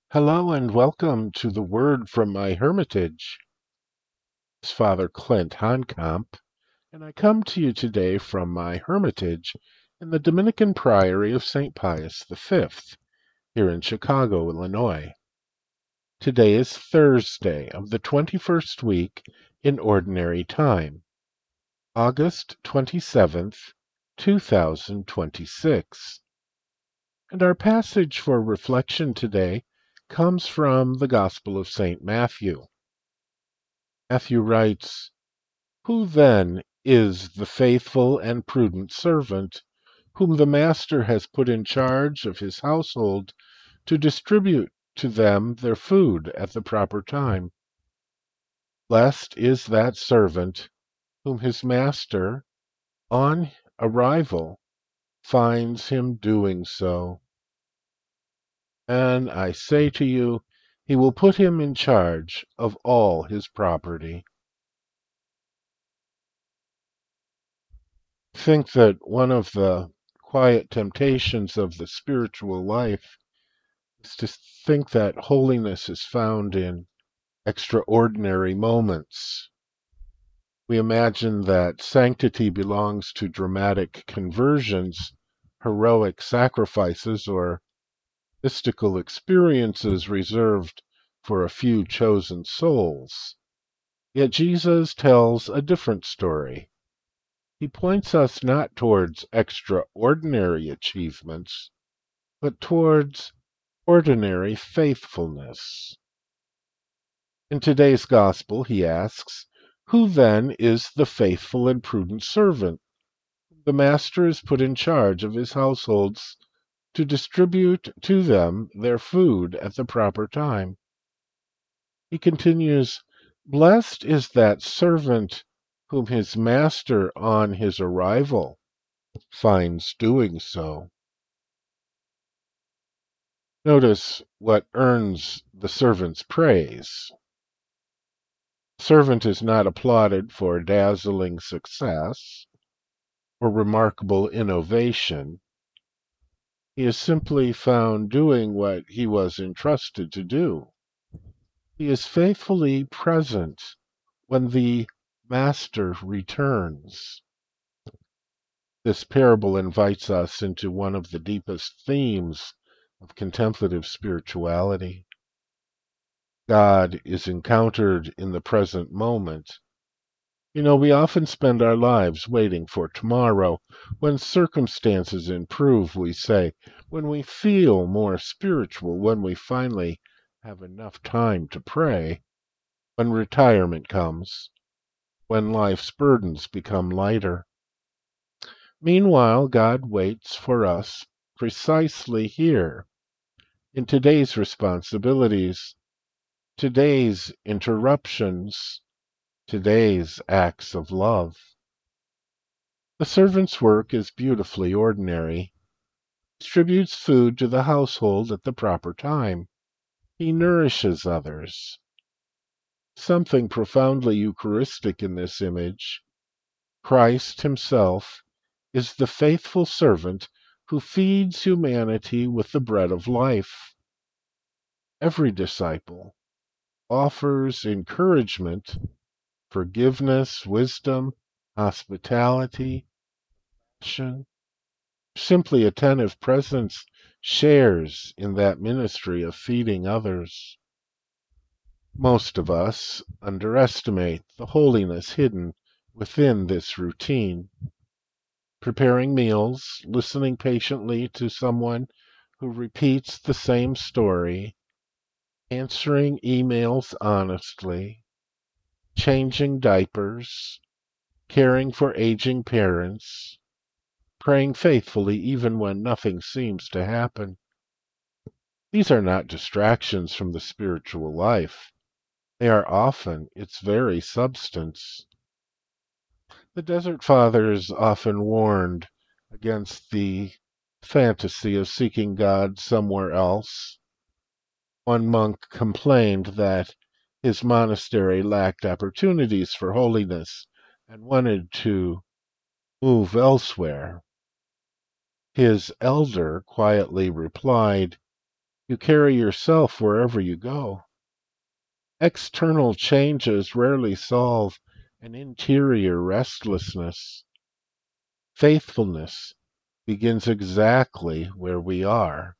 Hello and welcome to the Word from my Hermitage. It's Father Clint Honkamp, and I come to you today from my Hermitage in the Dominican Priory of St. Pius V, here in Chicago, Illinois. Today is Thursday of the 21st week in Ordinary Time, August 27th, 2026. And our passage for reflection today comes from the Gospel of St. Matthew. Matthew writes, "Who then is the faithful and prudent servant, whom the master has put in charge of his household to distribute to them their food at the proper time? Blessed is that servant whom his master, on arrival, finds him doing so. And I say to you, he will put him in charge of all his property." I think that one of the quiet temptations of the spiritual life is to think that holiness is found in extraordinary moments. We imagine that sanctity belongs to dramatic conversions, heroic sacrifices, or mystical experiences reserved for a few chosen souls. Yet Jesus tells a different story. He points us not towards extraordinary achievements, but towards ordinary faithfulness. In today's gospel, he asks, "Who then is the faithful and prudent servant whom the master has put in charge of his households to distribute to them their food at the proper time?" He continues, "Blessed is that servant whom his master on his arrival finds doing so." Notice what earns the servant's praise. The servant is not applauded for dazzling success or remarkable innovation. He is simply found doing what he was entrusted to do. He is faithfully present when the master returns. This parable invites us into one of the deepest themes of contemplative spirituality. God is encountered in the present moment. We often spend our lives waiting for tomorrow. When circumstances improve, we say, when we feel more spiritual, when we finally have enough time to pray, when retirement comes, when life's burdens become lighter. Meanwhile, God waits for us precisely here, in today's responsibilities, today's interruptions, today's acts of love. The servant's work is beautifully ordinary. He distributes food to the household at the proper time. He nourishes others. Something profoundly Eucharistic in this image. Christ himself is the faithful servant who feeds humanity with the bread of life. Every disciple offers encouragement, forgiveness, wisdom, hospitality, compassion. Simply attentive presence shares in that ministry of feeding others. Most of us underestimate the holiness hidden within this routine. Preparing meals, listening patiently to someone who repeats the same story, answering emails honestly, changing diapers, caring for aging parents, praying faithfully even when nothing seems to happen. These are not distractions from the spiritual life. They are often its very substance. The Desert Fathers often warned against the fantasy of seeking God somewhere else. One monk complained that his monastery lacked opportunities for holiness and wanted to move elsewhere. His elder quietly replied, You carry yourself wherever you go. External changes rarely solve an interior restlessness. Faithfulness begins exactly where we are.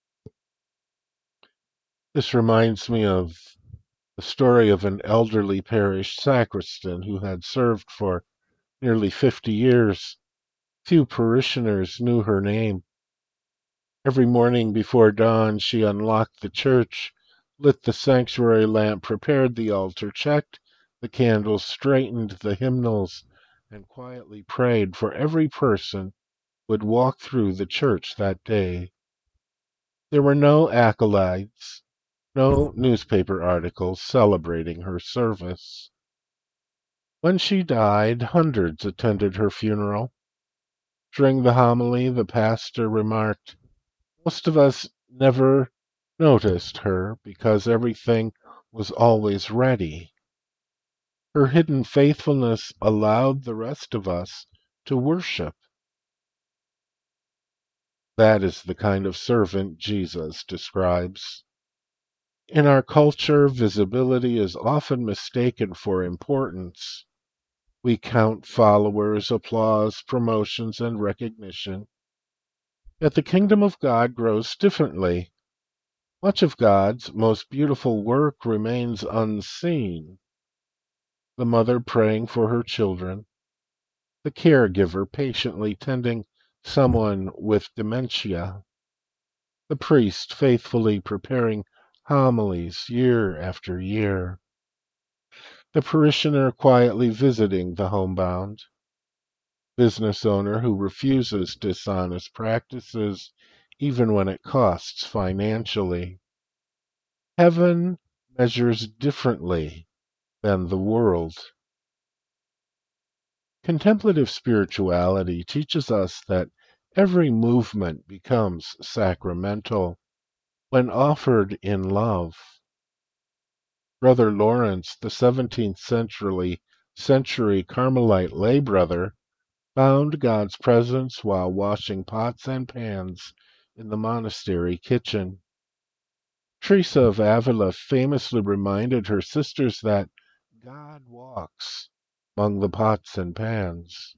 This reminds me of the story of an elderly parish sacristan who had served for nearly 50 years. Few parishioners knew her name. Every morning before dawn, she unlocked the church, lit the sanctuary lamp, prepared the altar, checked the candles, straightened the hymnals, and quietly prayed for every person who would walk through the church that day. There were no acolytes, no newspaper articles celebrating her service. When she died, hundreds attended her funeral. During the homily, the pastor remarked, "Most of us never noticed her because everything was always ready. Her hidden faithfulness allowed the rest of us to worship." That is the kind of servant Jesus describes. In our culture, visibility is often mistaken for importance. We count followers, applause, promotions, and recognition. Yet the kingdom of God grows differently. Much of God's most beautiful work remains unseen. The mother praying for her children, the caregiver patiently tending someone with dementia, the priest faithfully preparing homilies year after year, the parishioner quietly visiting the homebound, business owner who refuses dishonest practices even when it costs financially. Heaven measures differently than the world. Contemplative spirituality teaches us that every movement becomes sacramental when offered in love. Brother Lawrence, the 17th century Carmelite lay brother, found God's presence while washing pots and pans in the monastery kitchen. Teresa of Avila famously reminded her sisters that God walks among the pots and pans.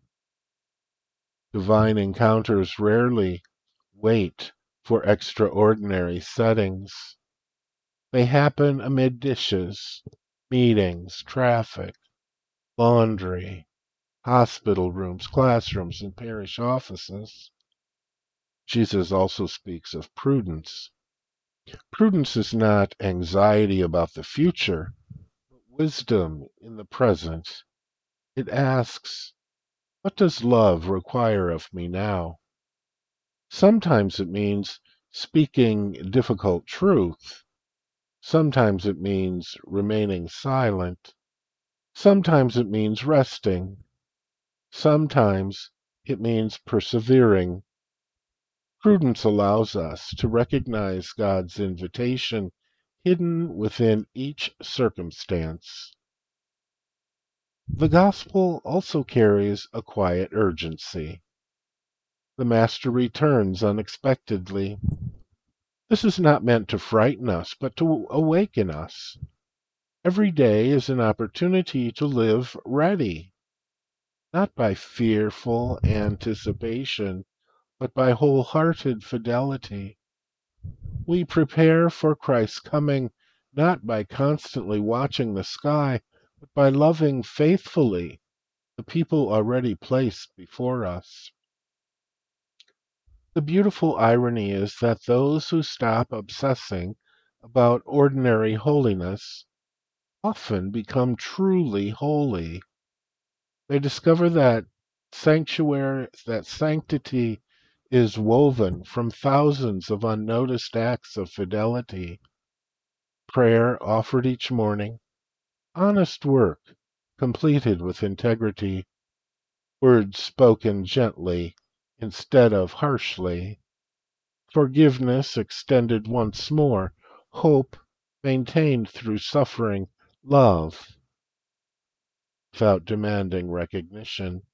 Divine encounters rarely wait for extraordinary settings. They happen amid dishes, meetings, traffic, laundry, hospital rooms, classrooms, and parish offices. Jesus also speaks of prudence. Prudence is not anxiety about the future, but wisdom in the present. It asks, what does love require of me now? Sometimes it means speaking difficult truth. Sometimes it means remaining silent. Sometimes it means resting. Sometimes it means persevering. Prudence allows us to recognize God's invitation hidden within each circumstance. The gospel also carries a quiet urgency. The Master returns unexpectedly. This is not meant to frighten us, but to awaken us. Every day is an opportunity to live ready, not by fearful anticipation, but by wholehearted fidelity. We prepare for Christ's coming not by constantly watching the sky, but by loving faithfully the people already placed before us. The beautiful irony is that those who stop obsessing about ordinary holiness often become truly holy. They discover that sanctity is woven from thousands of unnoticed acts of fidelity, prayer offered each morning, honest work completed with integrity, words spoken gently instead of harshly, forgiveness extended once more, hope maintained through suffering, love without demanding recognition.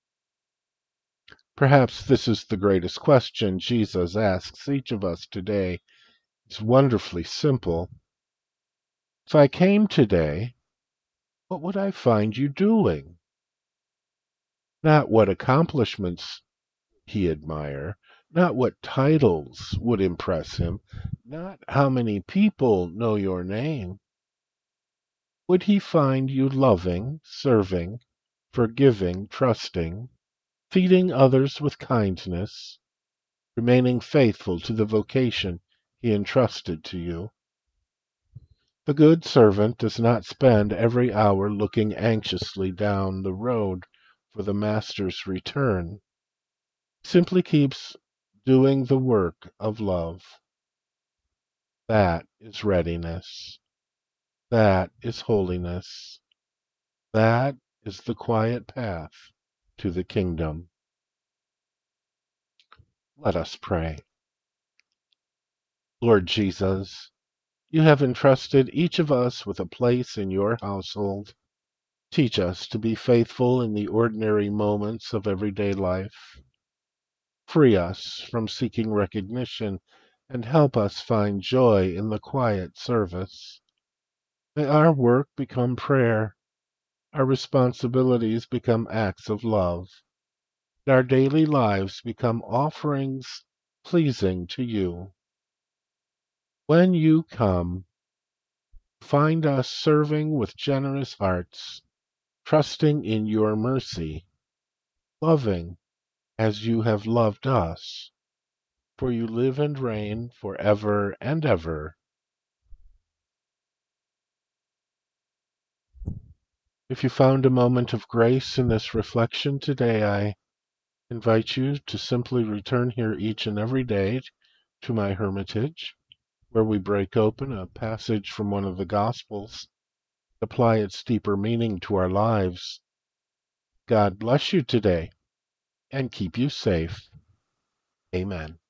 Perhaps this is the greatest question Jesus asks each of us today. It's wonderfully simple. If I came today, what would I find you doing? Not what accomplishments he admire, not what titles would impress him, not how many people know your name. Would he find you loving, serving, forgiving, trusting, feeding others with kindness, remaining faithful to the vocation he entrusted to you? The good servant does not spend every hour looking anxiously down the road for the master's return. Simply keeps doing the work of love. That is readiness. That is holiness. That is the quiet path to the kingdom. Let us pray. Lord Jesus, you have entrusted each of us with a place in your household. Teach us to be faithful in the ordinary moments of everyday life. Free us from seeking recognition and help us find joy in the quiet service. May our work become prayer, our responsibilities become acts of love, and our daily lives become offerings pleasing to you. When you come, find us serving with generous hearts, trusting in your mercy, loving as you have loved us, for you live and reign forever and ever. If you found a moment of grace in this reflection today, I invite you to simply return here each and every day to my hermitage, where we break open a passage from one of the Gospels, apply its deeper meaning to our lives. God bless you today and keep you safe. Amen.